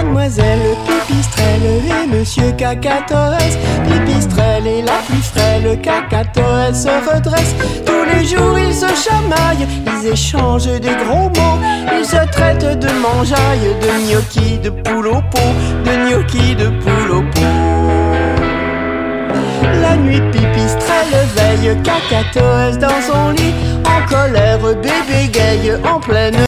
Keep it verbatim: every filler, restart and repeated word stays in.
Mademoiselle Pipistrelle et Monsieur Cacatoès. Pipistrelle est la plus frêle, Cacatoès se redresse. Tous les jours ils se chamaillent, ils échangent des gros mots. Ils se traitent de mangeaille, de gnocchi, de poule au pot, de gnocchi, de poule au pot. La nuit Pipistrelle veille, Cacatoès dans son lit. En colère, bébé gaye en pleine